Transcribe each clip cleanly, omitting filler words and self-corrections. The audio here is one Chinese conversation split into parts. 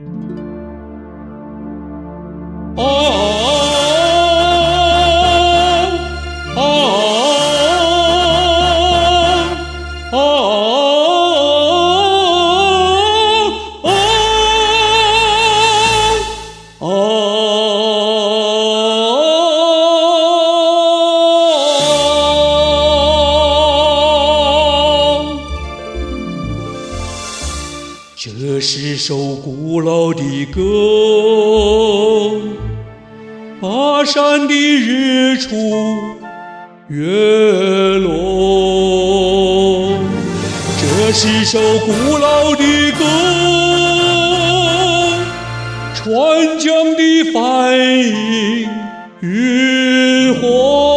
啊啊啊啊！这是首古老的歌，巴山的日出月落。这是首古老的歌，川江的反映渔火。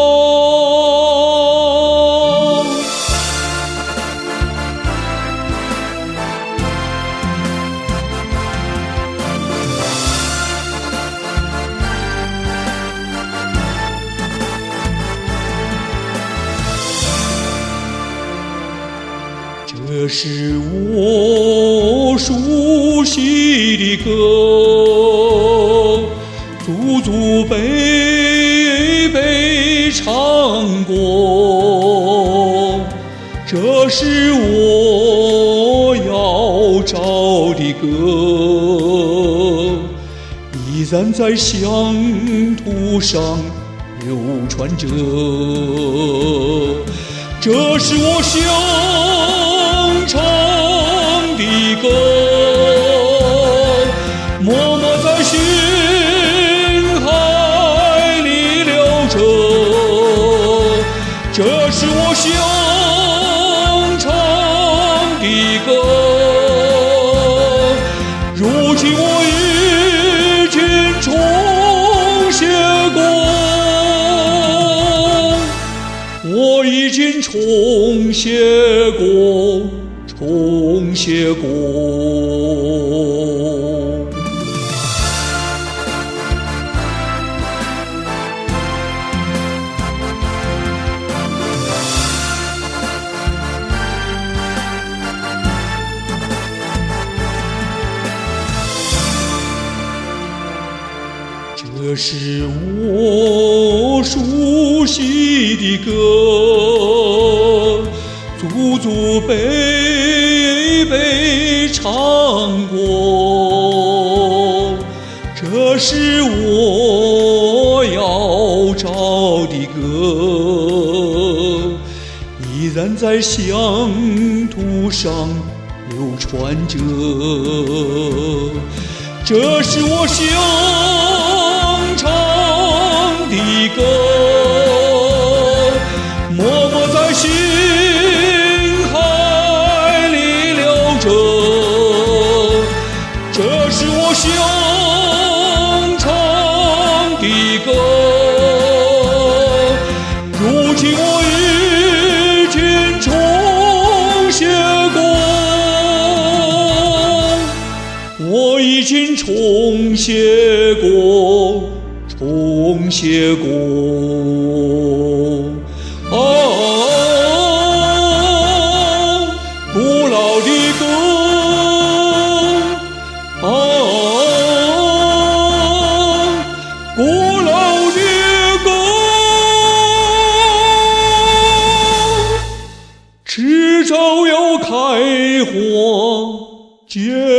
这是我熟悉的歌，祖祖辈辈唱过。这是我要找的歌，依然在乡土上流传着。这是我想唱的歌，默默在心海里流着。这是我想唱的歌，如今我已经重写过，我已经重写过，重写过。这是我熟悉的歌，祖祖辈辈唱过。这是我要找的歌，依然在乡土上流传着。这是我想唱的歌，默默在心海里流着。这是我想唱的歌，如今我已经重写过，我已经重写过，重写过。啊，古老的歌，啊，古老的歌，迟早要开花结